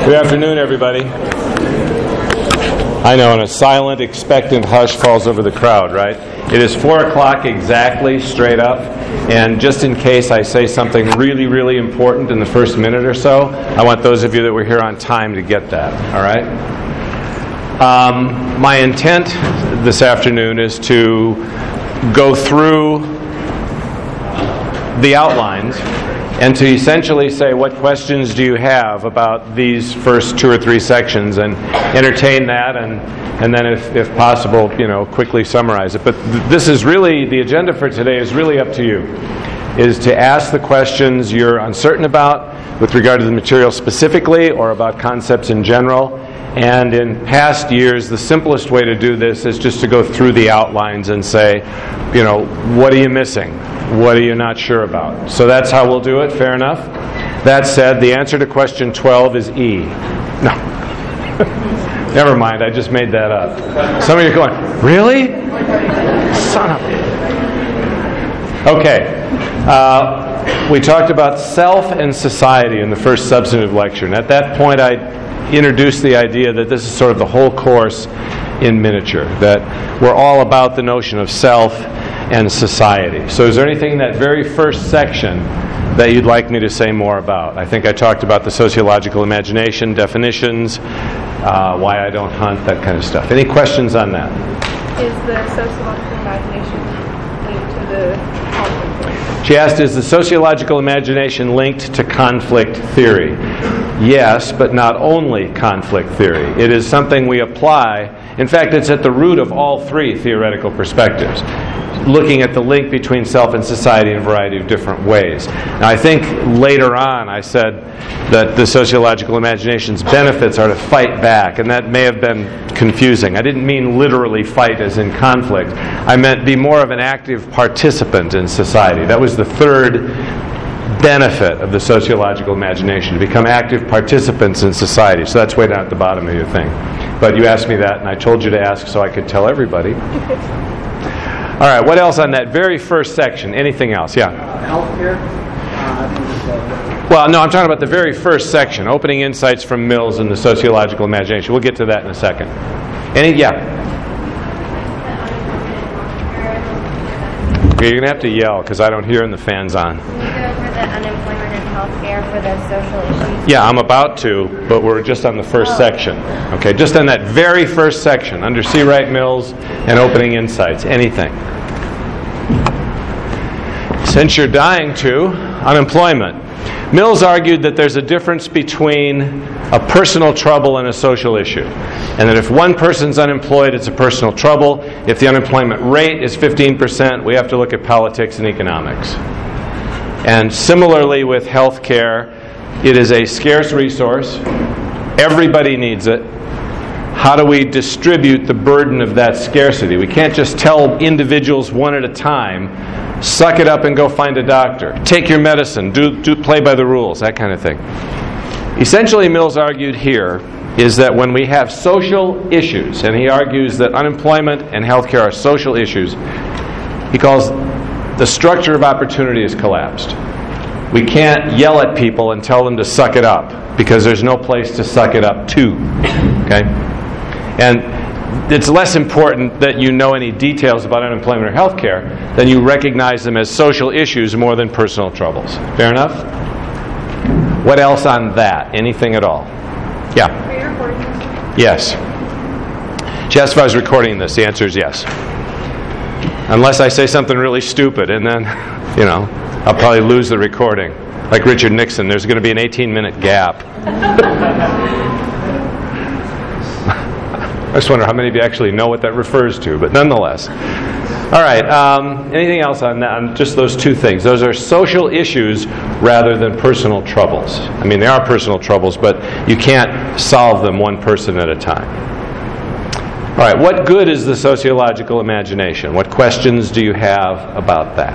Good afternoon, everybody. I know, and a silent, expectant hush falls over the crowd, right? It is 4 o'clock exactly, straight up, and just in case I say something really, really important in the first minute or so, I want those of you that were here on time to get that, all right? My intent this afternoon is to go through the outlines and to essentially say, what questions do you have about these first 2 or 3 sections, and entertain that, and then if possible, quickly summarize it. But this is really, the agenda for today is really up to you, is to ask the questions you're uncertain about with regard to the material specifically or about concepts in general. And in past years, the simplest way to do this is just to go through the outlines and say, what are you missing? What are you not sure about? So that's how we'll do it. Fair enough? That said, the answer to question 12 is E. No. Never mind, I just made that up. Some of you are going, really? Son of a... Okay. We talked about self and society in the first substantive lecture. And at that point, I introduced the idea that this is sort of the whole course in miniature, that we're all about the notion of self and society. So is there anything in that very first section that you'd like me to say more about? I think I talked about the sociological imagination, definitions, why I don't hunt, that kind of stuff. Any questions on that? Is the sociological imagination linked to the conflict theory? She asked, is the sociological imagination linked to conflict theory? Yes, but not only conflict theory. It is something we apply. In fact, it's at the root of all 3 theoretical perspectives, looking at the link between self and society in a variety of different ways. Now, I think later on I said that the sociological imagination's benefits are to fight back, and that may have been confusing. I didn't mean literally fight as in conflict. I meant be more of an active participant in society. That was the third benefit of the sociological imagination, to become active participants in society. So that's way down at the bottom of your thing. But you asked me that, and I told you to ask so I could tell everybody. All right, what else on that very first section? Anything else? Yeah? Healthcare? Well, no, I'm talking about the very first section, opening insights from Mills and the sociological imagination. We'll get to that in a second. Yeah? You're going to have to yell because I don't hear and the fan's on. Can you go over the unemployment and healthcare for the social issues? Yeah, I'm about to, but we're just on the first section. Okay, just on that very first section, under C. Wright Mills and opening insights. Anything? Since you're dying to, unemployment. Mills argued that there's a difference between a personal trouble and a social issue. And that if one person's unemployed, it's a personal trouble. If the unemployment rate is 15%, we have to look at politics and economics. And similarly with health care, it is a scarce resource. Everybody needs it. How do we distribute the burden of that scarcity? We can't just tell individuals one at a time, suck it up and go find a doctor. Take your medicine. Do play by the rules, that kind of thing. Essentially, Mills argued here is that when we have social issues, and he argues that unemployment and healthcare are social issues, he calls the structure of opportunity has collapsed. We can't yell at people and tell them to suck it up because there's no place to suck it up to. Okay? And it's less important that you know any details about unemployment or health care than you recognize them as social issues more than personal troubles. Fair enough? What else on that? Anything at all? Yeah? Are you recording this? Yes. She asked if I was recording this. The answer is yes. Unless I say something really stupid, and then, I'll probably lose the recording. Like Richard Nixon, there's going to be an 18-minute gap. I just wonder how many of you actually know what that refers to, but nonetheless. All right, anything else on that? On just those 2 things. Those are social issues rather than personal troubles. I mean, they are personal troubles, but you can't solve them one person at a time. All right, what good is the sociological imagination? What questions do you have about that?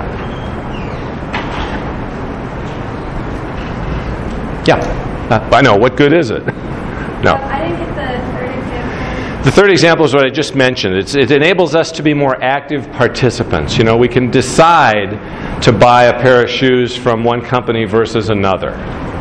Yeah, I know. What good is it? No. I didn't get the third example. The third example is what I just mentioned. It enables us to be more active participants. We can decide to buy a pair of shoes from one company versus another.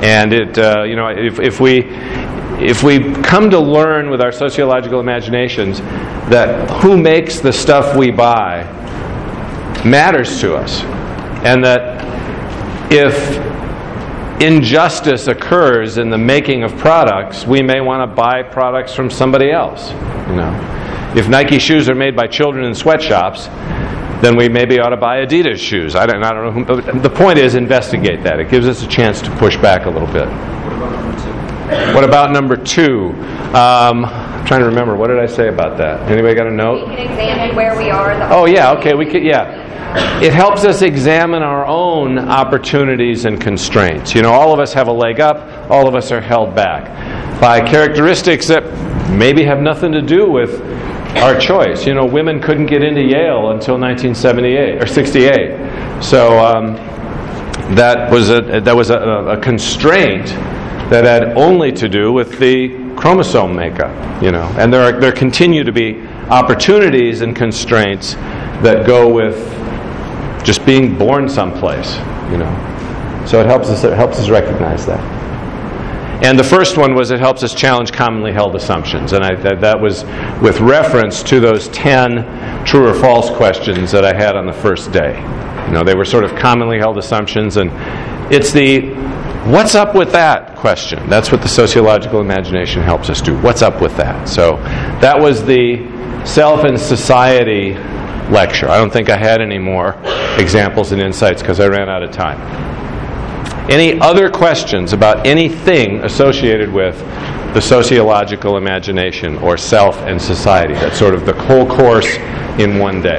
And if we come to learn with our sociological imaginations that who makes the stuff we buy matters to us, and that if injustice occurs in the making of products, we may want to buy products from somebody else. If Nike shoes are made by children in sweatshops, then we maybe ought to buy Adidas shoes. I don't know who, but the point is, investigate that. It gives us a chance to push back a little bit. What about number 2? I'm trying to remember. What did I say about that? Anybody got a note? We can examine where we are. Oh, yeah, okay, we could, yeah. It helps us examine our own opportunities and constraints. All of us have a leg up, all of us are held back by characteristics that maybe have nothing to do with our choice. Women couldn't get into Yale until 1978 or 68. So that was a constraint that had only to do with the chromosome makeup. And there continue to be opportunities and constraints that go with just being born someplace. So it helps us recognize that. And the first one was it helps us challenge commonly held assumptions. And that was with reference to those 10 true or false questions that I had on the first day. They were sort of commonly held assumptions, and it's the what's up with that question. That's what the sociological imagination helps us do. What's up with that? So that was the self and society lecture. I don't think I had any more examples and insights because I ran out of time. Any other questions about anything associated with the sociological imagination or self and society? That's sort of the whole course in one day.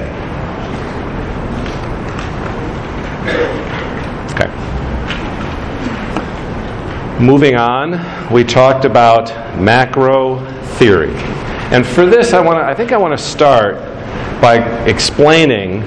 Okay. Moving on, we talked about macro theory. And for this, I think I want to start by explaining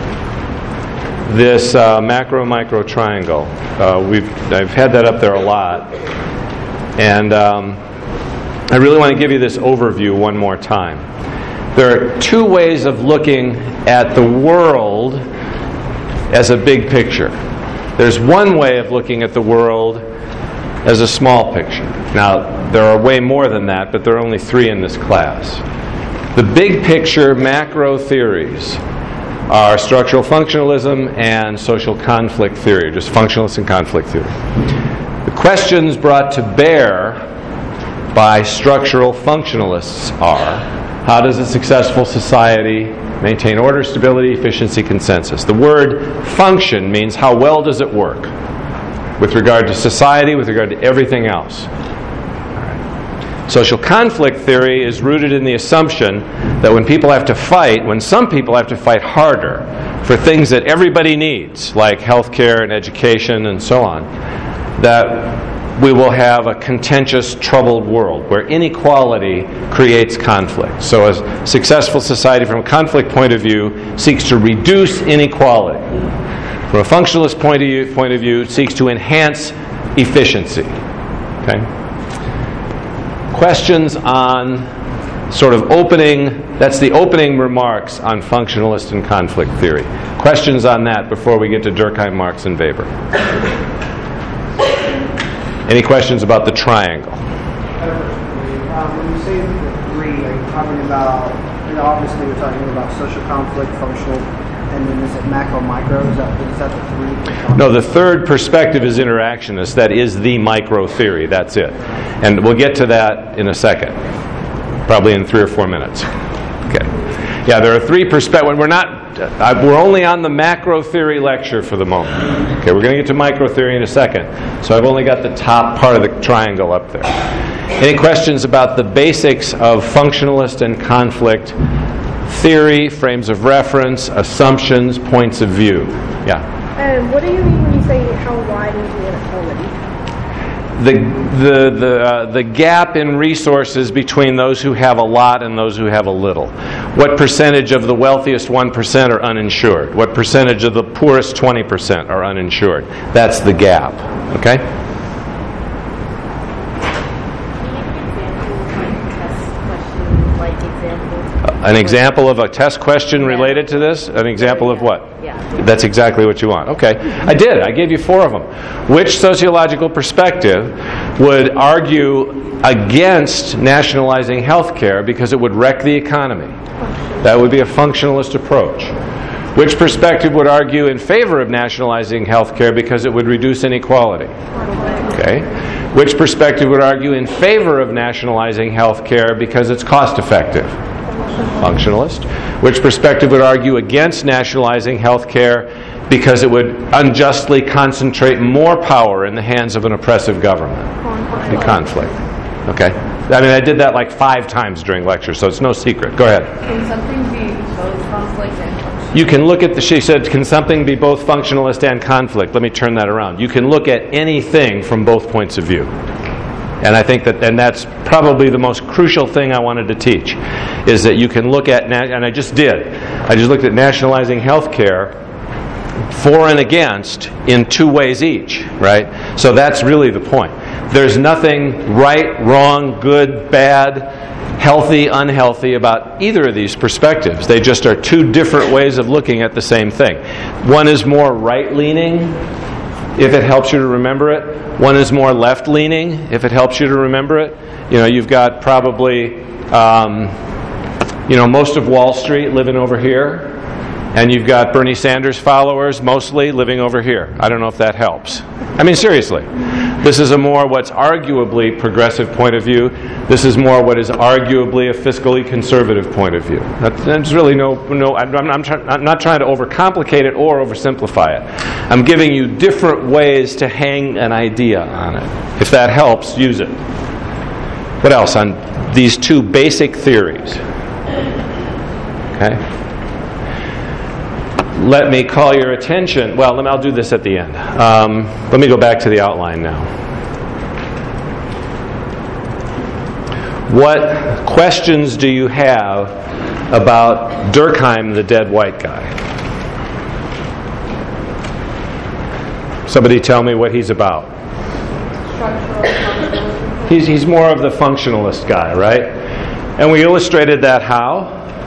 this macro-micro triangle. I've had that up there a lot. And I really want to give you this overview one more time. There are 2 ways of looking at the world as a big picture. There's one way of looking at the world as a small picture. Now, there are way more than that, but there are only 3 in this class. The big picture macro theories are structural functionalism and social conflict theory, just functionalist and conflict theory. The questions brought to bear by structural functionalists are, how does a successful society maintain order, stability, efficiency, consensus? The word function means how well does it work with regard to society, with regard to everything else. Social conflict theory is rooted in the assumption that when some people have to fight harder for things that everybody needs, like healthcare and education and so on, that we will have a contentious, troubled world where inequality creates conflict. So a successful society from a conflict point of view seeks to reduce inequality. From a functionalist point of view, seeks to enhance efficiency. Okay? Questions on sort of that's the opening remarks on functionalist and conflict theory. Questions on that before we get to Durkheim, Marx, and Weber. Any questions about the triangle? When you say the 3, are you talking about, obviously we're talking about social conflict, functional, and then is it macro, micro? Is that the 3? No, the third perspective is interactionist. That is the micro theory. That's it. And we'll get to that in a second. Probably in 3 or 4 minutes. Okay. Yeah, there are 3 perspectives. We're only on the macro theory lecture for the moment. Okay, we're going to get to micro theory in a second. So I've only got the top part of the triangle up there. Any questions about the basics of functionalist and conflict theory, frames of reference, assumptions, points of view? Yeah. What do you mean when you say how wide is the inequality? The gap in resources between those who have a lot and those who have a little. What percentage of the wealthiest 1% are uninsured? What percentage of the poorest 20% are uninsured? That's the gap. Okay? An example of a test question related to this? An example of what? Yeah. That's exactly what you want. Okay. I did. I gave you 4 of them. Which sociological perspective would argue against nationalizing health care because it would wreck the economy? That would be a functionalist approach. Which perspective would argue in favor of nationalizing health care because it would reduce inequality? Okay. Which perspective would argue in favor of nationalizing health care because it's cost effective? Functionalist. Which perspective would argue against nationalizing health care because it would unjustly concentrate more power in the hands of an oppressive government? The conflict. Okay. I mean, I did that like 5 times during lecture, so it's no secret. Go ahead. Can something be both conflict and function? You can look at she said, can something be both functionalist and conflict? Let me turn that around. You can look at anything from both points of view. And I think and that's probably the most crucial thing I wanted to teach, is that you can look at, and I just looked at nationalizing health care for and against in 2 ways each, right? So that's really the point. There's nothing right, wrong, good, bad, healthy, unhealthy about either of these perspectives. They just are 2 different ways of looking at the same thing. One is more right-leaning, if it helps you to remember it. One is more left-leaning, if it helps you to remember it. You know, you've got probably, most of Wall Street living over here, and you've got Bernie Sanders followers mostly living over here. I don't know if that helps. I mean, seriously. This is what's arguably progressive point of view. This is more what is arguably a fiscally conservative point of view. There's really I'm not trying to overcomplicate it or oversimplify it. I'm giving you different ways to hang an idea on it. If that helps, use it. What else on these 2 basic theories? Okay. Let me call your attention. Well, I'll do this at the end. Let me go back to the outline now. What questions do you have about Durkheim, the dead white guy? Somebody tell me what he's about. He's more of the functionalist guy, right? And we illustrated that how?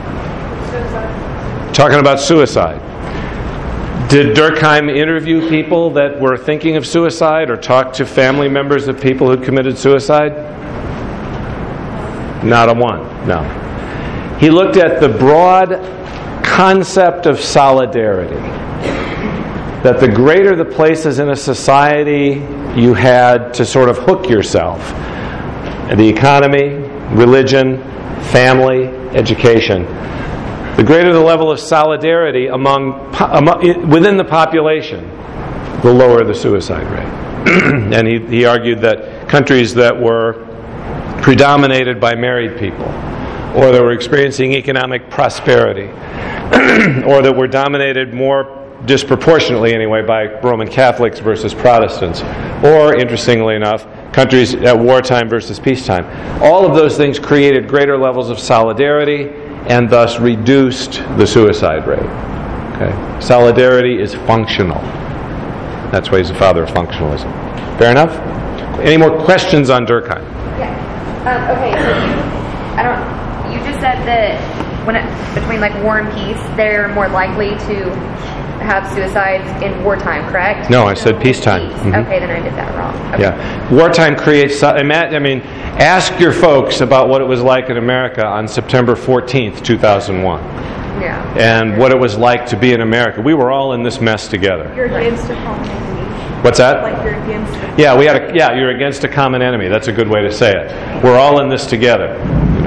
Talking about suicide. Did Durkheim interview people that were thinking of suicide or talk to family members of people who committed suicide? Not a one, no. He looked at the broad concept of solidarity. That the greater the places in a society you had to sort of hook yourself, the economy, religion, family, education, the greater the level of solidarity within the population, the lower the suicide rate. And he argued that countries that were predominated by married people, or that were experiencing economic prosperity, or that were dominated more disproportionately anyway by Roman Catholics versus Protestants, or, interestingly enough, countries at wartime versus peacetime. All of those things created greater levels of solidarity and thus reduced the suicide rate. Okay? Solidarity is functional. That's why he's the father of functionalism. Fair enough? Any more questions on Durkheim? Yeah. Okay, so you just said that between like war and peace, they're more likely to have suicides in wartime, correct? No, I said peacetime. Peace. Mm-hmm. Okay, then I did that wrong. Okay. Yeah. Wartime creates... ask your folks about what it was like in America on September 14th, 2001. Yeah. And what it was like to be in America. We were all in this mess together. You're against a common enemy. What's that? Like you're against a you're against a common enemy. That's a good way to say it. We're all in this together.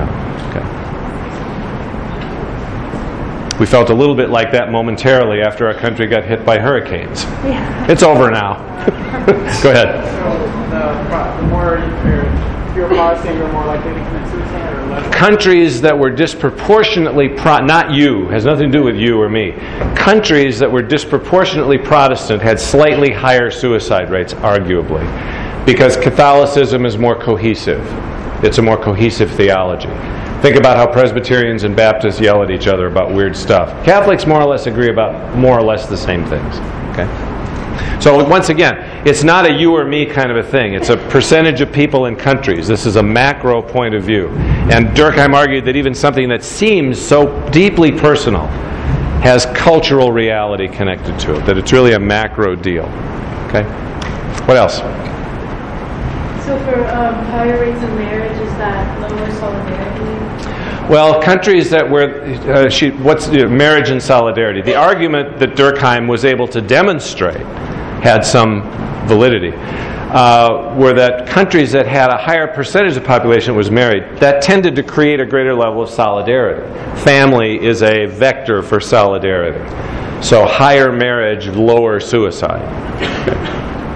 We felt a little bit like that momentarily after our country got hit by hurricanes. Yeah. It's over now. Go ahead. So the more you're policy, you're more likely to commit suicide or less? Countries that were disproportionately not you, has nothing to do with you or me. Countries that were disproportionately Protestant had slightly higher suicide rates, arguably, because Catholicism is more cohesive. It's a more cohesive theology. Think about how Presbyterians and Baptists yell at each other about weird stuff. Catholics more or less agree about more or less the same things. Okay? So once again, it's not a you or me kind of a thing. It's a percentage of people in countries. This is a macro point of view. And Durkheim argued that even something that seems so deeply personal has cultural reality connected to it, that it's really a macro deal. Okay? What else? So for higher rates of marriage, is that lower solidarity? Well, countries that were marriage and solidarity. The argument that Durkheim was able to demonstrate had some validity. Were that countries that had a higher percentage of the population that was married, that tended to create a greater level of solidarity. Family is a vector for solidarity. So higher marriage, lower suicide. Okay.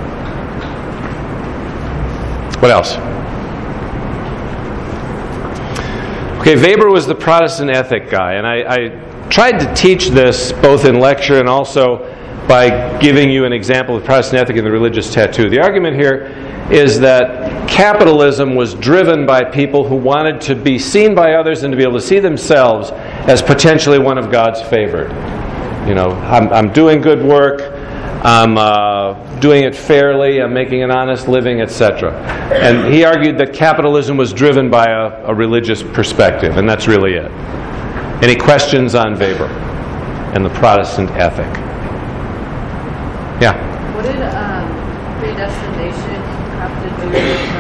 What else? Okay, Weber was the Protestant ethic guy, and I tried to teach this both in lecture and also by giving you an example of Protestant ethic in the religious tattoo. The argument here is that capitalism was driven by people who wanted to be seen by others and to be able to see themselves as potentially one of God's favored. You know, I'm doing good work, I'm doing it fairly, I'm making an honest living, etc. And he argued that capitalism was driven by a religious perspective, and that's really it. Any questions on Weber and the Protestant ethic? Yeah. What did predestination have to do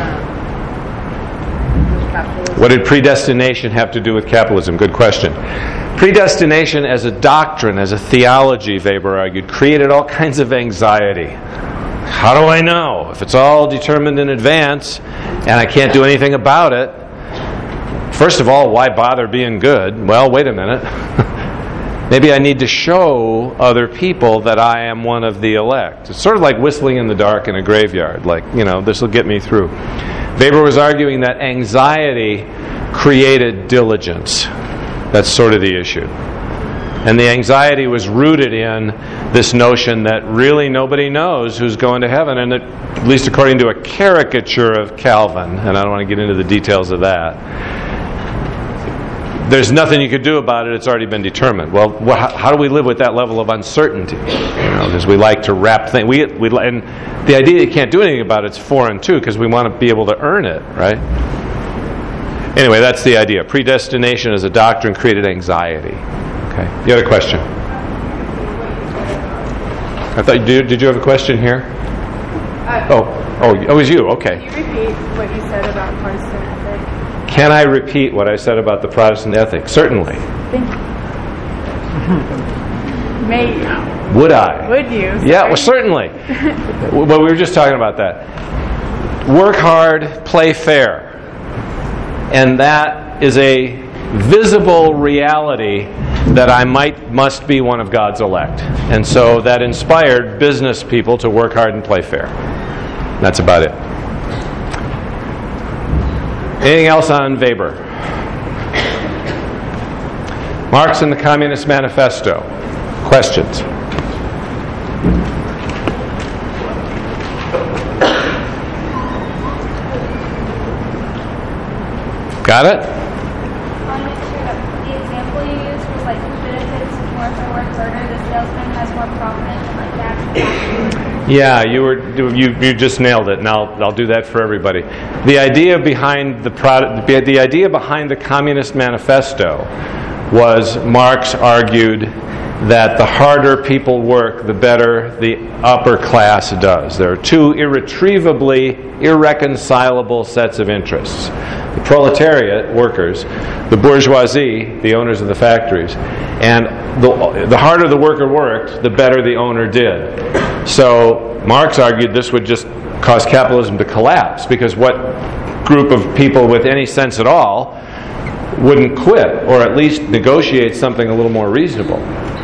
with capitalism? What did predestination have to do with capitalism? Good question. Predestination as a doctrine, as a theology, Weber argued, created all kinds of anxiety. How do I know? If it's all determined in advance and I can't do anything about it, first of all, why bother being good? Well, wait a minute. Maybe I need to show other people that I am one of the elect. It's sort of like whistling in the dark in a graveyard. Like, this will get me through. Weber was arguing that anxiety created diligence. That's sort of the issue. And the anxiety was rooted in this notion that really nobody knows who's going to heaven, and that, at least according to a caricature of Calvin, and I don't want to get into the details of that, there's nothing you could do about it. It's already been determined. Well, how do we live with that level of uncertainty? Because we like to wrap things. And the idea that you can't do anything about it's foreign too, because we want to be able to earn it, right? Anyway, that's the idea. Predestination as a doctrine created anxiety. Okay. You had a question? I thought did you have a question here? It was you. Okay. Can you repeat what you said about Protestant ethic? Can I repeat what I said about the Protestant ethic? Certainly. Thank you. May you? Would I? Would you? Yeah, well, certainly. Well, we were just talking about that. Work hard, play fair. And that is a visible reality that I must be one of God's elect. And so that inspired business people to work hard and play fair. That's about it. Anything else on Weber? Marx and the Communist Manifesto. Questions? Got it? The example you used was like the benefits more if I work harder, the salesman has more profit, and like that. Yeah, you just nailed it. Now I'll do that for everybody. The idea behind the Communist Manifesto was Marx argued that the harder people work, the better the upper class does. There are two irretrievably irreconcilable sets of interests. The proletariat, workers, the bourgeoisie, the owners of the factories. And the harder the worker worked, the better the owner did. So Marx argued this would just cause capitalism to collapse, because what group of people with any sense at all wouldn't quit, or at least negotiate something a little more reasonable?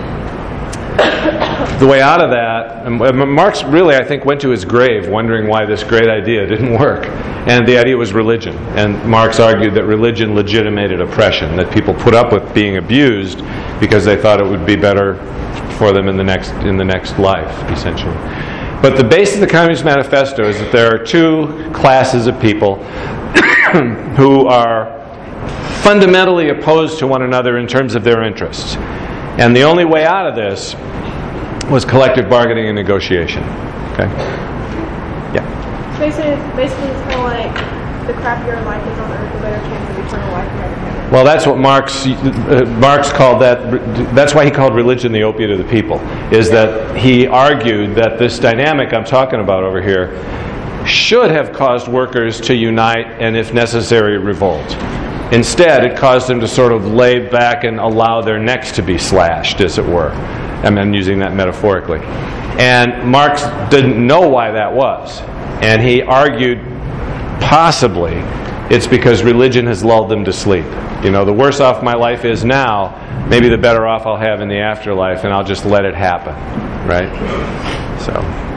The way out of that, Marx really, I think, went to his grave wondering why this great idea didn't work. And the idea was religion. And Marx argued that religion legitimated oppression, that people put up with being abused because they thought it would be better for them in the next life, essentially. But the base of the Communist Manifesto is that there are two classes of people who are fundamentally opposed to one another in terms of their interests. And the only way out of this was collective bargaining and negotiation. Okay? Yeah. Basically, it's kind of like the crappier life is on earth a better chance of eternal life in heaven. Well, that's what Marx called that. That's why he called religion the opiate of the people. Is that he argued that this dynamic I'm talking about over here should have caused workers to unite and, if necessary, revolt. Instead, it caused them to sort of lay back and allow their necks to be slashed, as it were. I'm using that metaphorically. And Marx didn't know why that was. And he argued possibly it's because religion has lulled them to sleep. You know, the worse off my life is now, maybe the better off I'll have in the afterlife, and I'll just let it happen. Right? So.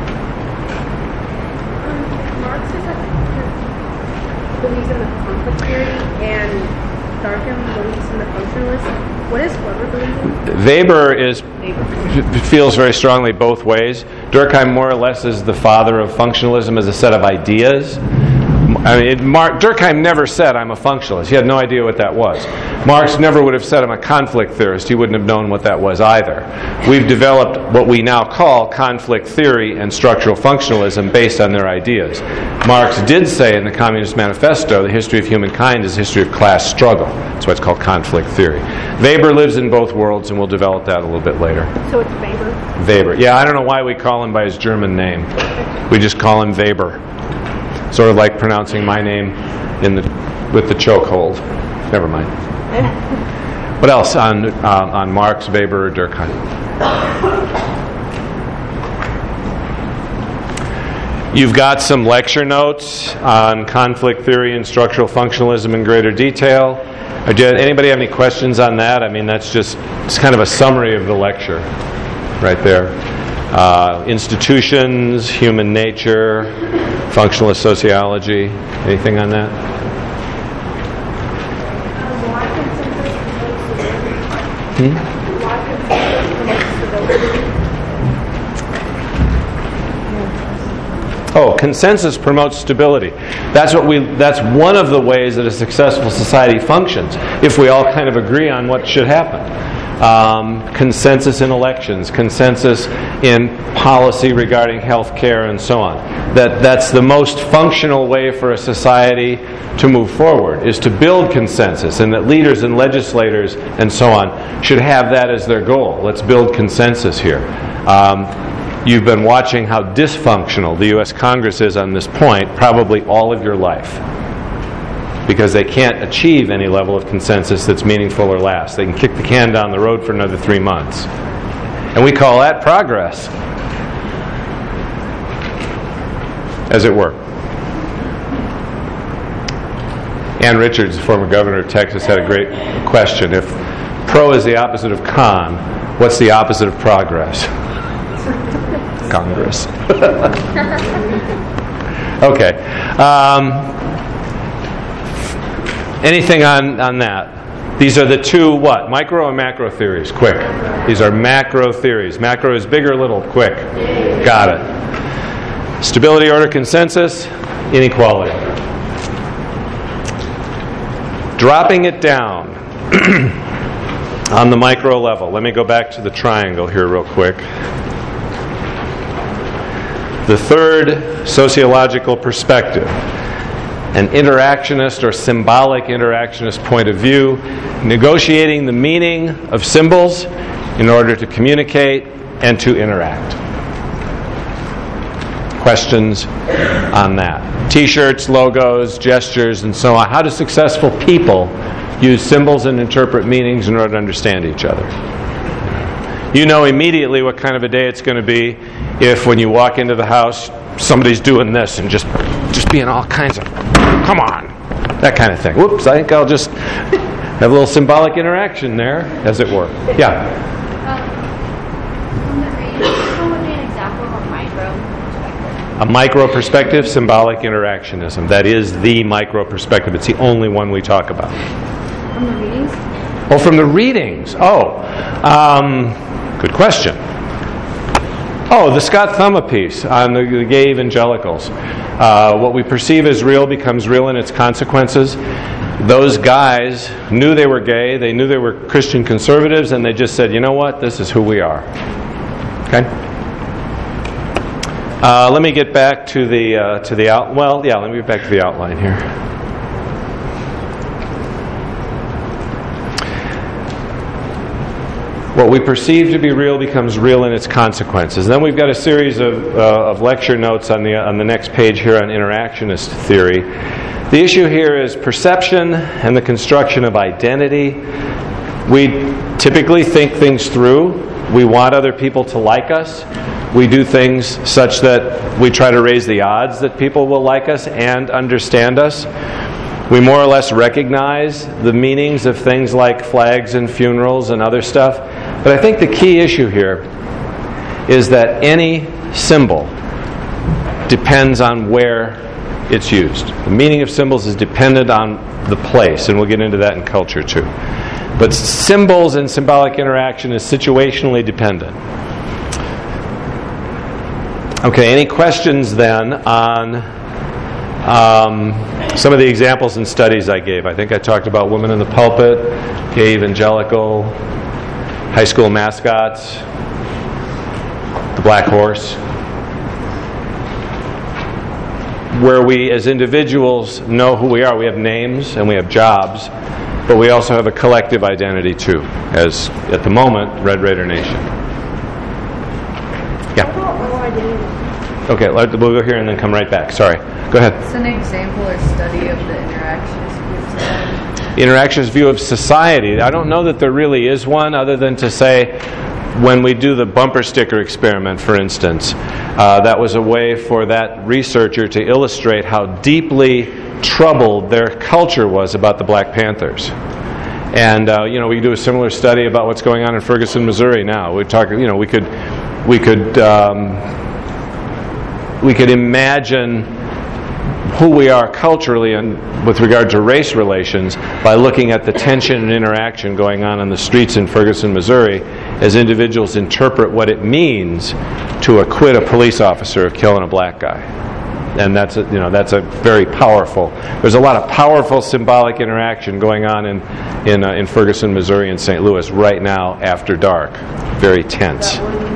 Marx believes in the conflict theory, and Durkheim believes in the functionalism. What does Weber believe in? Weber feels very strongly both ways. Durkheim more or less is the father of functionalism as a set of ideas. I mean, Durkheim never said, I'm a functionalist. He had no idea what that was. Marx never would have said, I'm a conflict theorist. He wouldn't have known what that was either. We've developed what we now call conflict theory and structural functionalism based on their ideas. Marx did say in the Communist Manifesto, the history of humankind is a history of class struggle. That's why it's called conflict theory. Weber lives in both worlds, and we'll develop that a little bit later. So it's Weber? Weber. Yeah, I don't know why we call him by his German name. We just call him Weber. Sort of like pronouncing my name with the chokehold. Never mind. What else on Marx, Weber, or Durkheim? You've got some lecture notes on conflict theory and structural functionalism in greater detail. Did anybody have any questions on that? I mean, it's kind of a summary of the lecture right there. Institutions, human nature, functionalist sociology. Anything on that? Oh, consensus promotes stability. That's one of the ways that a successful society functions, if we all kind of agree on what should happen. Consensus in elections, consensus in policy regarding health care, and so on. That's the most functional way for a society to move forward, is to build consensus, and that leaders and legislators and so on should have that as their goal. Let's build consensus here. You've been watching how dysfunctional the U.S. Congress is on this point probably all of your life, because they can't achieve any level of consensus that's meaningful or lasts. They can kick the can down the road for another 3 months. And we call that progress, as it were. Ann Richards, the former governor of Texas, had a great question. If pro is the opposite of con, what's the opposite of progress? Congress. Okay. Anything on that? These are the two, what? Micro or macro theories? Quick. These are macro theories. Macro is bigger, little, quick. Got it. Stability, order, consensus, inequality. Dropping it down on the micro level. Let me go back to the triangle here real quick. The third sociological perspective, an interactionist or symbolic interactionist point of view, negotiating the meaning of symbols in order to communicate and to interact. Questions on that? T-shirts, logos, gestures, and so on. How do successful people use symbols and interpret meanings in order to understand each other? You know immediately what kind of a day it's going to be if, when you walk into the house, somebody's doing this and just being all kinds of, come on, that kind of thing. Whoops, I think I'll just have a little symbolic interaction there, as it were. Yeah? From the reading, what would be an example of a micro perspective? A micro perspective, symbolic interactionism. That is the micro perspective. It's the only one we talk about. From the readings? Oh, from the readings. Good question. Oh, the Scott Thumma piece on the gay evangelicals. What we perceive as real becomes real in its consequences. Those guys knew they were gay, they knew they were Christian conservatives, and they just said, you know what, this is who we are. Okay? Let me get back to the let me get back to the outline here. What we perceive to be real becomes real in its consequences. And then we've got a series of lecture notes on the next page here on interactionist theory. The issue here is perception and the construction of identity. We typically think things through. We want other people to like us. We do things such that we try to raise the odds that people will like us and understand us. We more or less recognize the meanings of things like flags and funerals and other stuff. But I think the key issue here is that any symbol depends on where it's used. The meaning of symbols is dependent on the place, and we'll get into that in culture too. But symbols and symbolic interaction is situationally dependent. Okay, any questions then on some of the examples and studies I gave? I think I talked about women in the pulpit, gay evangelical, high school mascots, the black horse. Where we as individuals know who we are. We have names and we have jobs, but we also have a collective identity too, as at the moment, Red Raider Nation. Yeah. Okay, we'll go here and then come right back. Sorry. Go ahead. It's an example or study of the interactionist view of society. Interactionist view of society. I don't know that there really is one, other than to say, when we do the bumper sticker experiment, for instance, that was a way for that researcher to illustrate how deeply troubled their culture was about the Black Panthers. And we do a similar study about what's going on in Ferguson, Missouri now. We talk. We could imagine who we are culturally and with regard to race relations by looking at the tension and interaction going on the streets in Ferguson, Missouri, as individuals interpret what it means to acquit a police officer of killing a black guy. And that's a very powerful. There's a lot of powerful symbolic interaction going on in Ferguson, Missouri, and St. Louis right now after dark. Very tense.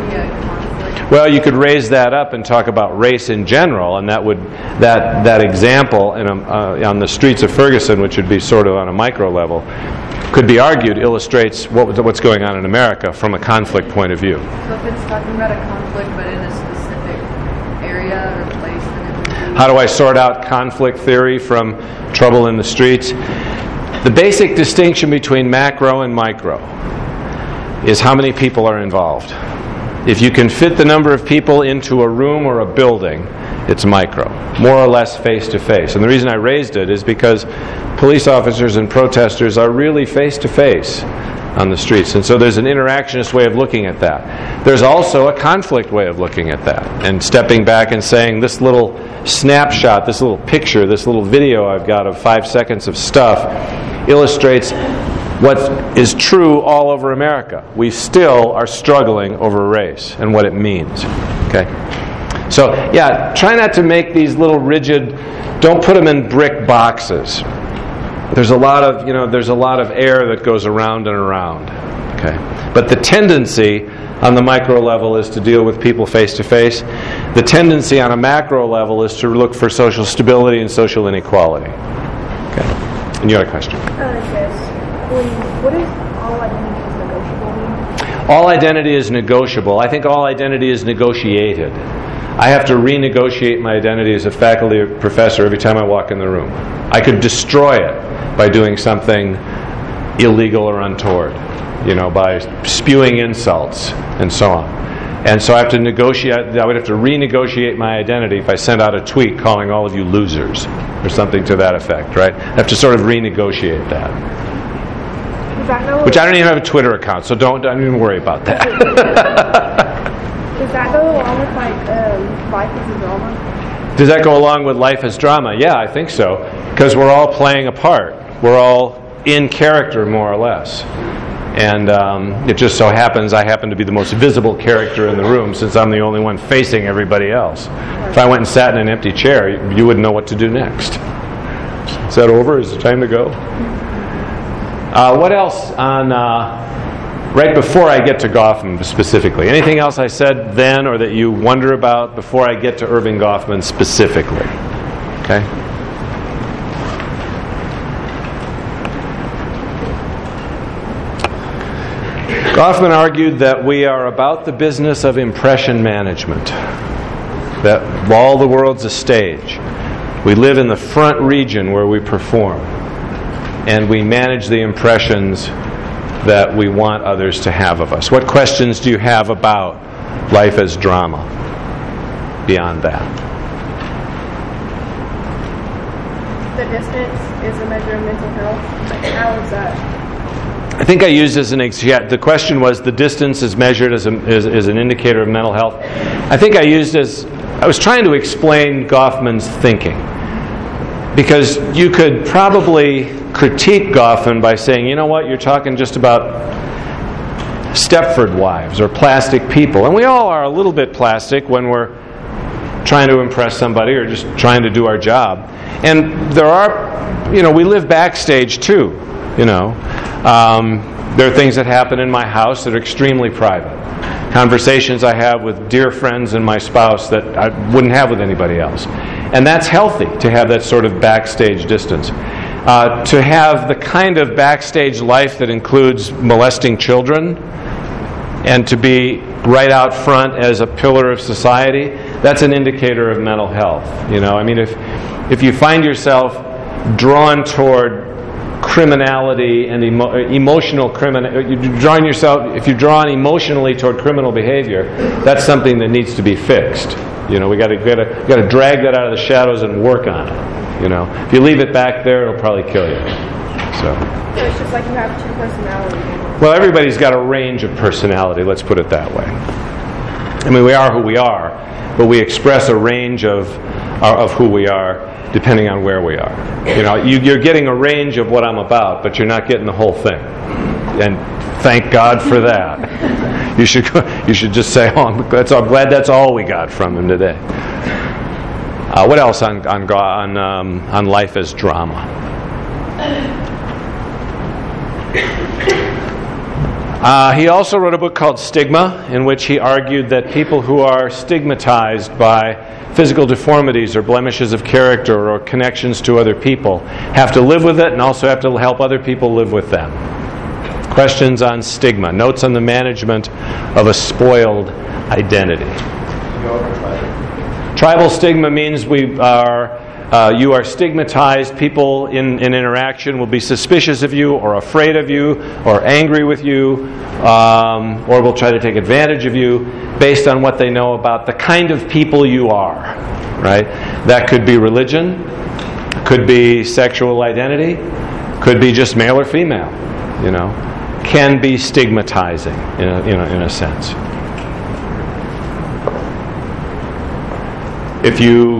Well, you could raise that up and talk about race in general, and that example on the streets of Ferguson, which would be sort of on a micro level, could be argued illustrates what's going on in America from a conflict point of view. So if it's talking about a conflict but in a specific area or place, then it would be... How do I sort out conflict theory from trouble in the streets? The basic distinction between macro and micro is how many people are involved. If you can fit the number of people into a room or a building, it's micro, more or less face-to-face. And the reason I raised it is because police officers and protesters are really face-to-face on the streets. And so there's an interactionist way of looking at that. There's also a conflict way of looking at that and stepping back and saying, this little snapshot, this little picture, this little video I've got of 5 seconds of stuff illustrates what is true all over America. We still are struggling over race and what it means. Okay? So, yeah, try not to make these little rigid, don't put them in brick boxes. There's a lot of air that goes around and around. Okay? But the tendency on the micro level is to deal with people face to face. The tendency on a macro level is to look for social stability and social inequality. Okay? And you had a question? Yes. What is all identity is negotiable mean? All identity is negotiable. I think all identity is negotiated. I have to renegotiate my identity as a faculty or professor every time I walk in the room. I could destroy it by doing something illegal or untoward, by spewing insults and so on. And so I have to negotiate. I would have to renegotiate my identity if I sent out a tweet calling all of you losers or something to that effect, right? I have to sort of renegotiate that. Which I don't even have a Twitter account, so don't even worry about that. Does that go along with Life as a Drama? Does that go along with Life as Drama? Yeah, I think so. Because we're all playing a part. We're all in character, more or less. And it just so happens I happen to be the most visible character in the room since I'm the only one facing everybody else. If I went and sat in an empty chair, you wouldn't know what to do next. Is that over? Is it time to go? What else on right before I get to Goffman specifically? Anything else I said then or that you wonder about before I get to Irving Goffman specifically? Okay? Goffman argued that we are about the business of impression management, that all the world's a stage. We live in the front region where we perform, and we manage the impressions that we want others to have of us. What questions do you have about life as drama beyond that? The distance is a measure of mental health. How is that? I think I used as an example, the question was the distance is measured as an indicator of mental health. I think I was trying to explain Goffman's thinking. Because you could probably critique Goffman by saying, you know what, you're talking just about Stepford wives or plastic people. And we all are a little bit plastic when we're trying to impress somebody or just trying to do our job. And there are, we live backstage too, There are things that happen in my house that are extremely private. Conversations I have with dear friends and my spouse that I wouldn't have with anybody else. And that's healthy, to have that sort of backstage distance. To have the kind of backstage life that includes molesting children and to be right out front as a pillar of society, that's an indicator of mental health. If you find yourself drawn toward criminality and emotional if you're drawn emotionally toward criminal behavior, that's something that needs to be fixed. We got to drag that out of the shadows and work on it. If you leave it back there, it'll probably kill you. So it's just like you have two personalities. Well, everybody's got a range of personality. Let's put it that way. We are who we are, but we express a range of who we are depending on where we are. You're getting a range of what I'm about, but you're not getting the whole thing. And thank God for that. You should just say, "Oh, I'm glad that's all we got from him today." What else on life as drama? He also wrote a book called Stigma, in which he argued that people who are stigmatized by physical deformities or blemishes of character or connections to other people have to live with it and also have to help other people live with them. Questions on stigma. Notes on the management of a spoiled identity. Tribal stigma means you are stigmatized. People in interaction will be suspicious of you or afraid of you or angry with you or will try to take advantage of you based on what they know about the kind of people you are. Right? That could be religion, could be sexual identity, could be just male or female. Can be stigmatizing in a sense. If you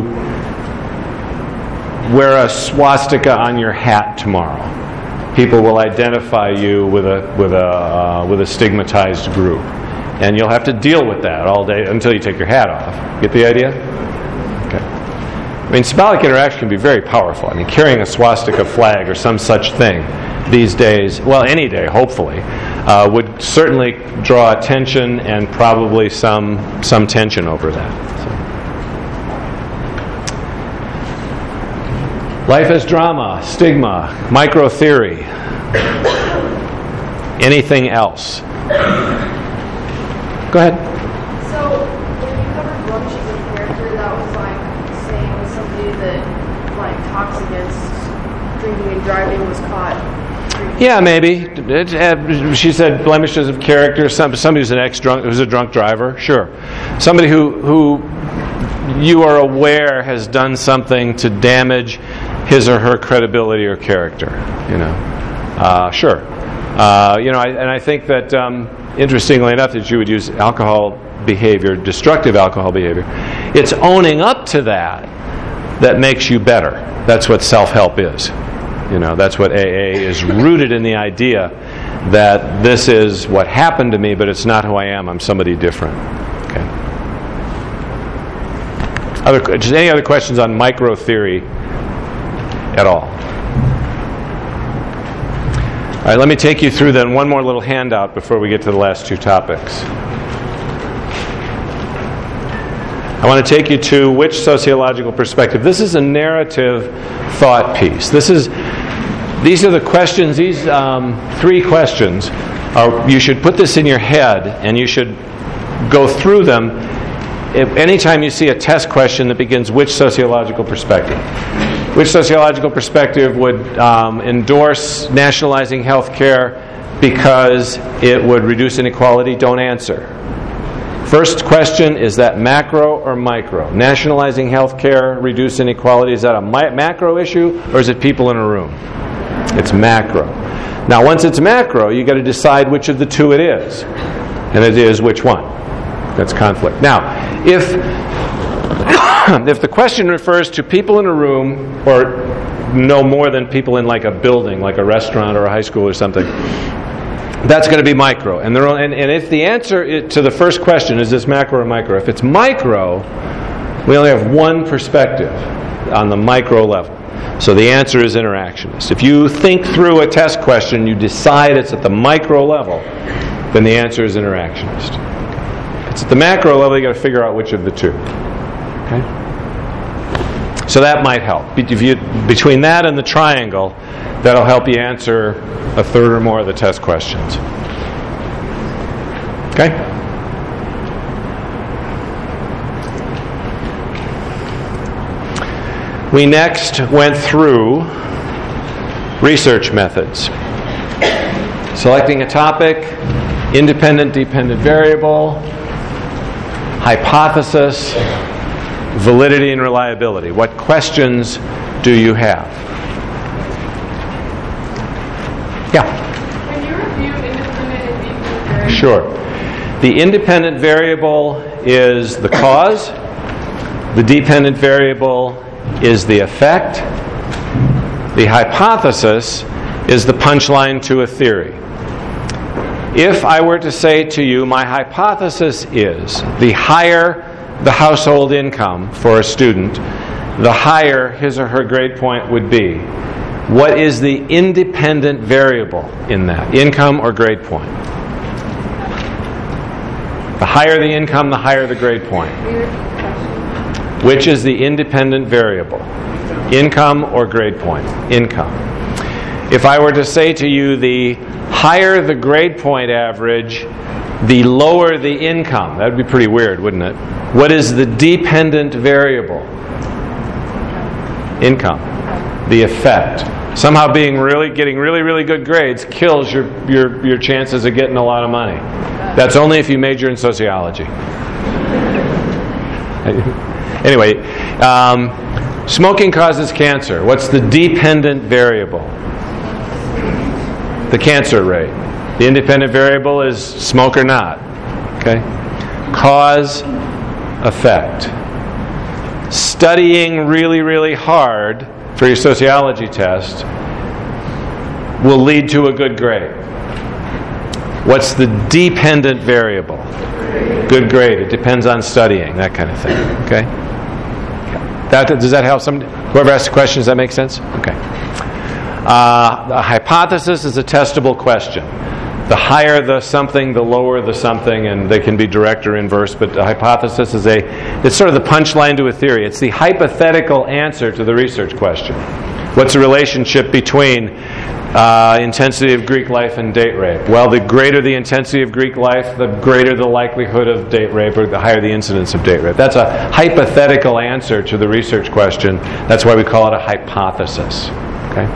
wear a swastika on your hat tomorrow, people will identify you with a stigmatized group, and you'll have to deal with that all day until you take your hat off. Get the idea? Okay. Symbolic interaction can be very powerful. Carrying a swastika flag or some such thing these days, well, any day, hopefully, would certainly draw attention and probably some tension over that. So. Life as drama, stigma, micro-theory. Anything else? Go ahead. So, when you covered blemishes of character, that was like saying somebody that talks against drinking and driving was caught. Yeah, maybe. She said blemishes of character. Somebody who's who's a drunk driver. Sure. Somebody who you are aware has done something to damage his or her credibility or character. Sure. And I think that interestingly enough, that you would use alcohol behavior, destructive alcohol behavior. It's owning up to that makes you better. That's what self-help is. That's what AA is, rooted in the idea that this is what happened to me, but it's not who I am. I'm somebody different. Okay. Just any other questions on micro-theory at all? All right, let me take you through then one more little handout before we get to the last two topics. I want to take you to which sociological perspective. This is a narrative thought piece. These are the questions, these three questions you should put this in your head, and you should go through them anytime you see a test question that begins which sociological perspective. Which sociological perspective would endorse nationalizing health care because it would reduce inequality? Don't answer. First question, is that macro or micro? Nationalizing health care, reduce inequality, is that a macro issue or is it people in a room? It's macro. Now once it's macro, you've got to decide which of the two it is. And it is which one? That's conflict. Now, if the question refers to people in a room, or no more than people in like a building, like a restaurant or a high school or something, that's going to be micro. And if the answer to the first question is this macro or micro, if it's micro, we only have one perspective on the micro level. So the answer is interactionist. If you think through a test question, you decide it's at the micro level, then the answer is interactionist. If it's at the macro level, you've got to figure out which of the two. Okay? So that might help. Between that and the triangle, that'll help you answer a third or more of the test questions. Okay? We next went through research methods. Selecting a topic, independent, dependent variable, hypothesis, validity and reliability. What questions do you have? Yeah. Can you review independent and dependent variables? Sure. The independent variable is the cause. The dependent variable is the effect. The hypothesis is the punchline to a theory. If I were to say to you, my hypothesis is the higher the household income for a student, the higher his or her grade point would be. What is the independent variable in that? Income or grade point? The higher the income, the higher the grade point. Which is the independent variable? Income or grade point? Income. If I were to say to you, the higher the grade point average, the lower the income. That would be pretty weird, wouldn't it? What is the dependent variable? Income. The effect. Somehow getting really good grades kills your chances of getting a lot of money. That's only if you major in sociology. Anyway, smoking causes cancer. What's the dependent variable? The cancer rate. The independent variable is smoke or not. Okay? Cause, effect. Studying really, really hard for your sociology test will lead to a good grade. What's the dependent variable? Good grade. It depends on studying, that kind of thing. Okay? Does that help somebody? Whoever asked the question, does that make sense? Okay. A hypothesis is a testable question. The higher the something, the lower the something, and they can be direct or inverse, but a hypothesis is it's sort of the punchline to a theory. It's the hypothetical answer to the research question. What's the relationship between intensity of Greek life and date rape? Well, the greater the intensity of Greek life, the greater the likelihood of date rape, or the higher the incidence of date rape. That's a hypothetical answer to the research question. That's why we call it a hypothesis. Okay?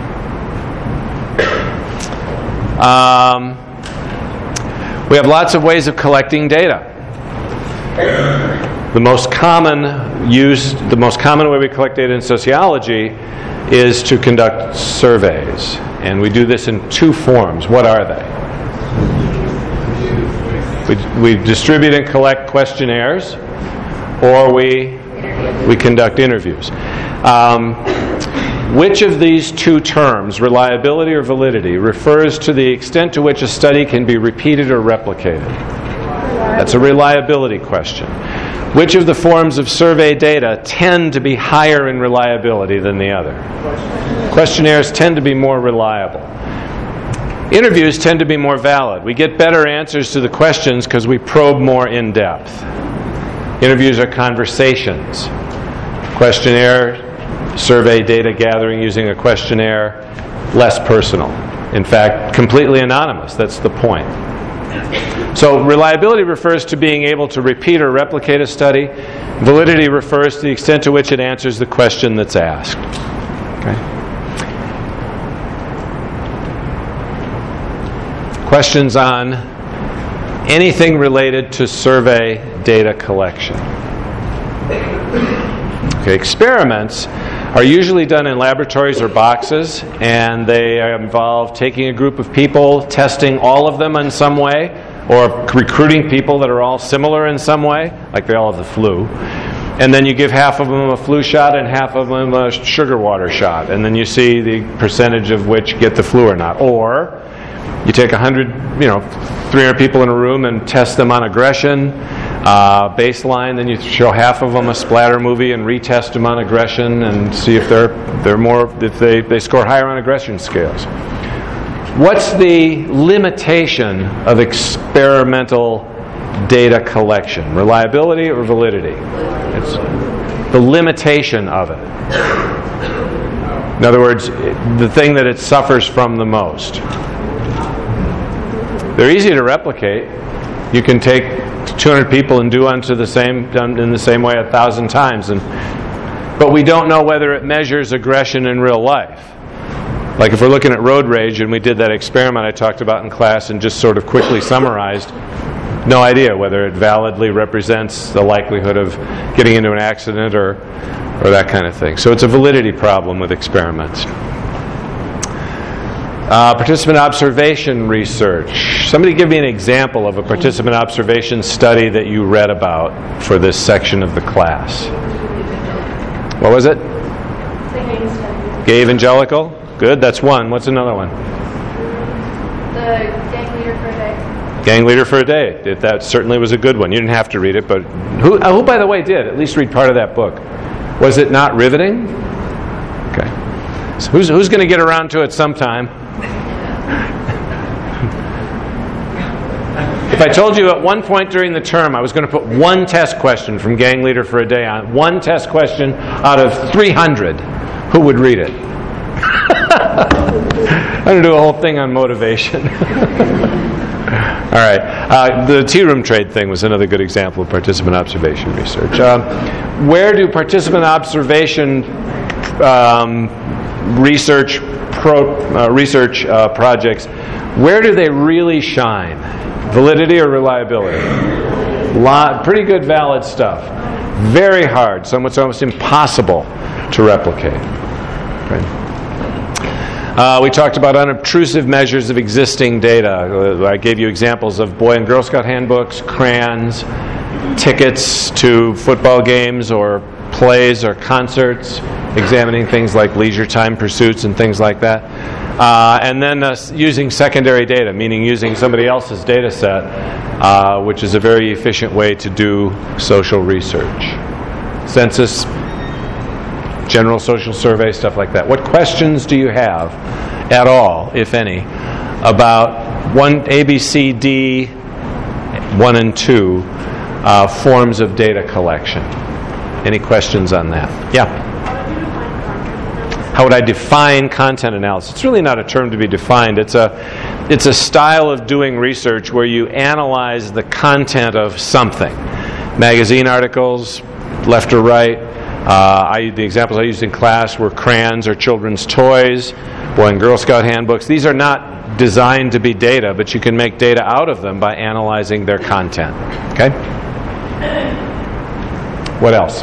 We have lots of ways of collecting data. The most common way we collect data in sociology is to conduct surveys. And we do this in two forms. What are they? We distribute and collect questionnaires, or we conduct interviews. Which of these two terms, reliability or validity, refers to the extent to which a study can be repeated or replicated? That's a reliability question. Which of the forms of survey data tend to be higher in reliability than the other? Questionnaires tend to be more reliable. Interviews tend to be more valid. We get better answers to the questions because we probe more in depth. Interviews are conversations. Questionnaire, survey data gathering using a questionnaire, less personal. In fact, completely anonymous. That's the point. So reliability refers to being able to repeat or replicate a study. Validity refers to the extent to which it answers the question that's asked. Okay. Questions on anything related to survey data collection? Okay, experiments are usually done in laboratories or boxes, and they involve taking a group of people, testing all of them in some way, or recruiting people that are all similar in some way, like they all have the flu. And then you give half of them a flu shot and half of them a sugar water shot, and then you see the percentage of which get the flu or not. Or you take 300 people in a room and test them on aggression, baseline, then you show half of them a splatter movie and retest them on aggression and see if they score higher on aggression scales. What's the limitation of experimental data collection? Reliability or validity? It's the limitation of it. In other words, the thing that it suffers from the most. They're easy to replicate. You can take 200 people and do done in the same way 1,000 times, but we don't know whether it measures aggression in real life. Like if we're looking at road rage, and we did that experiment I talked about in class and just sort of quickly summarized, no idea whether it validly represents the likelihood of getting into an accident or that kind of thing. So it's a validity problem with experiments. Participant observation research. Somebody give me an example of a participant observation study that you read about for this section of the class. What was it? Gay evangelical? Good, that's one. What's another one? The gang leader for a day. Gang leader for a day. That certainly was a good one. You didn't have to read it, but who by the way, did at least read part of that book? Was it not riveting? Okay. So who's going to get around to it sometime? If I told you at one point during the term I was going to put one test question from Gang Leader for a Day on, one test question out of 300, who would read it? I'm going to do a whole thing on motivation. All right. The tea room trade thing was another good example of participant observation research. Where do participant observation research projects, where do they really shine? Validity or reliability? Pretty good valid stuff. Very hard. It's almost impossible to replicate. Okay. We talked about unobtrusive measures of existing data. I gave you examples of Boy and Girl Scout handbooks, crayons, tickets to football games or plays or concerts, examining things like leisure time pursuits and things like that. And then using secondary data, meaning using somebody else's data set, which is a very efficient way to do social research. Census, general social survey, stuff like that. What questions do you have at all, if any, about ABCD 1 and 2 forms of data collection? Any questions on that? Yeah. How would I define content analysis? It's really not a term to be defined. It's a style of doing research where you analyze the content of something. Magazine articles, left or right. The examples I used in class were crayons or children's toys, Boy and Girl Scout handbooks. These are not designed to be data, but you can make data out of them by analyzing their content. Okay? What else?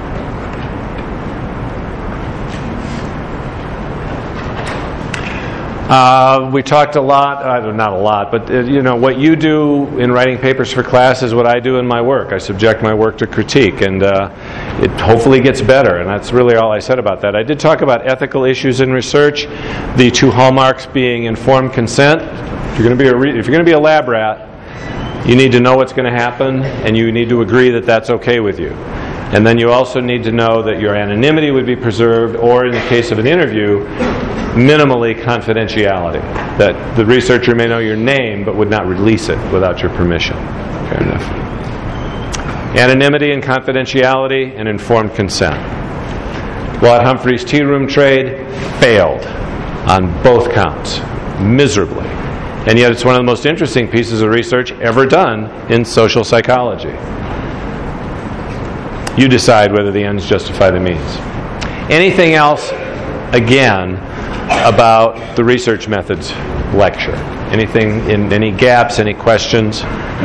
We talked a lot, not a lot, but what you do in writing papers for class is what I do in my work. I subject my work to critique, and it hopefully gets better, and that's really all I said about that. I did talk about ethical issues in research, the two hallmarks being informed consent. If you're going to be a lab rat, you need to know what's going to happen, and you need to agree that that's okay with you. And then you also need to know that your anonymity would be preserved, or in the case of an interview, minimally confidentiality. That the researcher may know your name but would not release it without your permission. Fair enough. Anonymity and confidentiality and informed consent. Well, at Humphrey's Tea Room Trade, failed on both counts. miserably. And yet it's one of the most interesting pieces of research ever done in social psychology. You decide whether the ends justify the means. Anything else, again, about the research methods lecture? Anything, any gaps, any questions?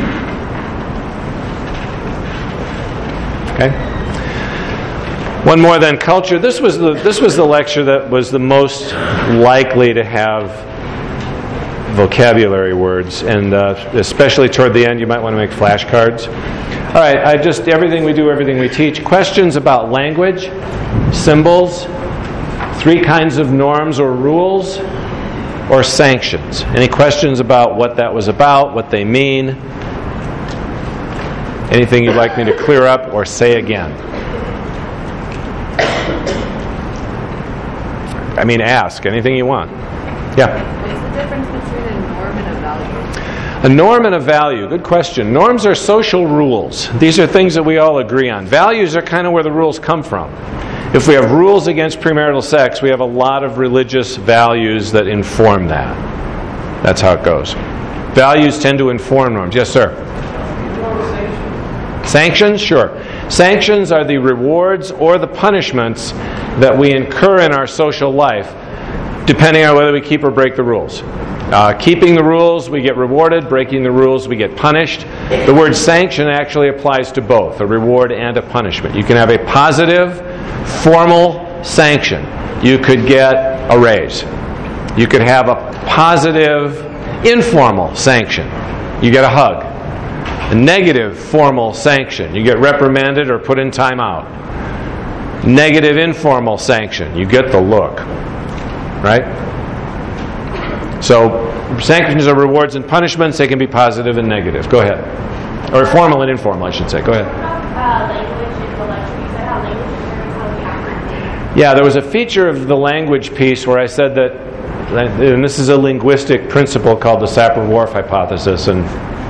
Okay. One more then, culture. This was the lecture that was the most likely to have vocabulary words, and especially toward the end, you might want to make flashcards. All right, everything we do, everything we teach. Questions about language, symbols, 3 kinds of norms or rules, or sanctions. Any questions about what that was about, what they mean? Anything you'd like me to clear up or say again? I mean, ask anything you want. Yeah. What's the difference between a norm and a value? A norm and a value. Good question. Norms are social rules. These are things that we all agree on. Values are kind of where the rules come from. If we have rules against premarital sex, we have a lot of religious values that inform that. That's how it goes. Values tend to inform norms. Yes, sir? Sanctions? Sure. Sanctions are the rewards or the punishments that we incur in our social life, depending on whether we keep or break the rules. Keeping the rules, we get rewarded. Breaking the rules, we get punished. The word sanction actually applies to both, a reward and a punishment. You can have a positive, formal sanction. You could get a raise. You could have a positive, informal sanction. You get a hug. A negative, formal sanction. You get reprimanded or put in timeout. Negative, informal sanction. You get the look. Right? So, sanctions are rewards and punishments. They can be positive and negative. Go ahead. Or formal and informal, I should say. Go ahead. Language in the lecture. You said how language determines how we act. Yeah, there was a feature of the language piece where I said that, and this is a linguistic principle called the Sapir-Whorf hypothesis, and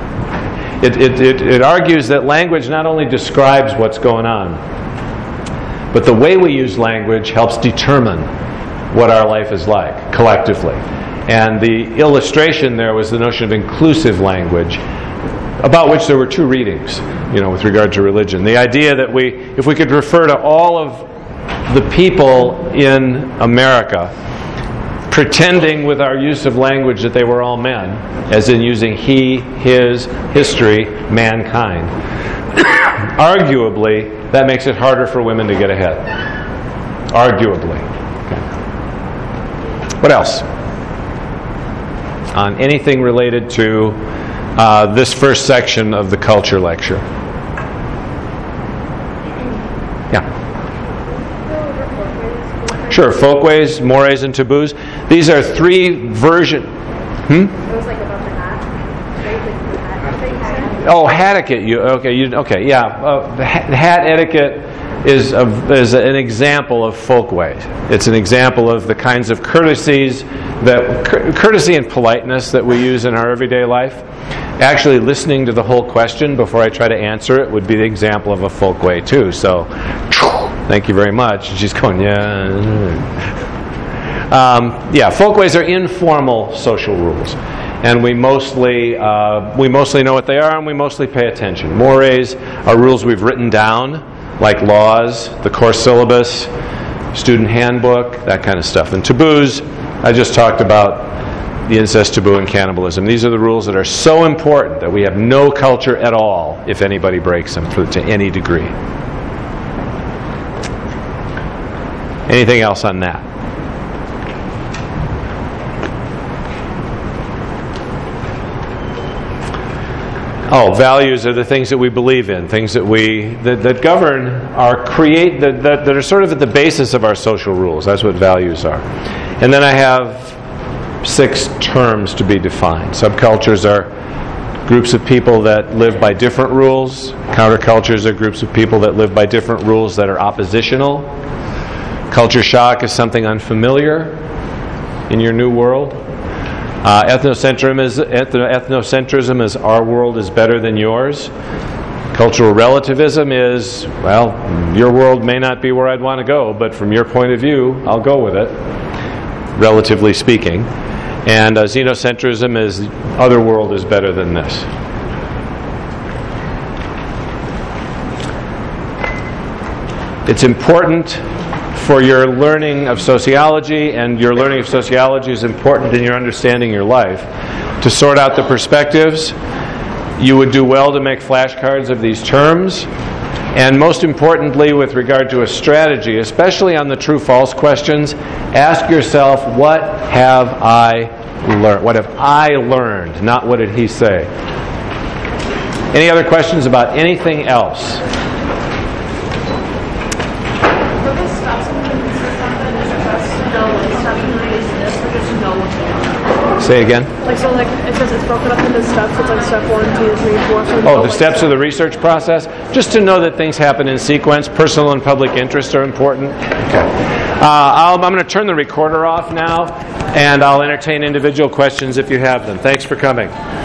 it argues that language not only describes what's going on, but the way we use language helps determine what our life is like, collectively. And the illustration there was the notion of inclusive language, about which there were 2 readings, with regard to religion. The idea that if we could refer to all of the people in America, pretending with our use of language that they were all men, as in using he, his, history, mankind, arguably, that makes it harder for women to get ahead. Arguably. Okay. What else? On anything related to this first section of the culture lecture? Yeah. Sure. Folkways, mores, and taboos. These are 3 versions. It was like about the hat. Right? Like the hat. Oh, hat etiquette. Okay. Yeah. Hat etiquette is an example of folkways. It's an example of the kinds of courtesy and politeness that we use in our everyday life. Actually, listening to the whole question before I try to answer it would be the example of a folkway too. So, thank you very much. And she's going, yeah. Folkways are informal social rules, and we mostly know what they are, and we mostly pay attention. Mores are rules we've written down, like laws, the course syllabus, student handbook, that kind of stuff. And taboos, I just talked about the incest taboo and cannibalism. These are the rules that are so important that we have no culture at all if anybody breaks them to any degree. Anything else on that? Values are the things that we believe in, things that that govern that are sort of at the basis of our social rules. That's what values are. And then I have 6 terms to be defined. Subcultures are groups of people that live by different rules. Countercultures are groups of people that live by different rules that are oppositional. Culture shock is something unfamiliar in your new world. Ethnocentrism is our world is better than yours. Cultural relativism is, your world may not be where I'd want to go, but from your point of view, I'll go with it, relatively speaking. And xenocentrism is other world is better than this. It's important for your learning of sociology, and your learning of sociology is important in your understanding your life, to sort out the perspectives. You would do well to make flashcards of these terms. And most importantly, with regard to a strategy, especially on the true-false questions, ask yourself, what have I learned? What have I learned? Not what did he say? Any other questions about anything else? Say again? Like, so like, it says it's broken up into steps. It's like step 1, 2, 3, 4. So Oh, the steps of the research process? Just to know that things happen in sequence. Personal and public interests are important. Okay. I'm going to turn the recorder off now, and I'll entertain individual questions if you have them. Thanks for coming.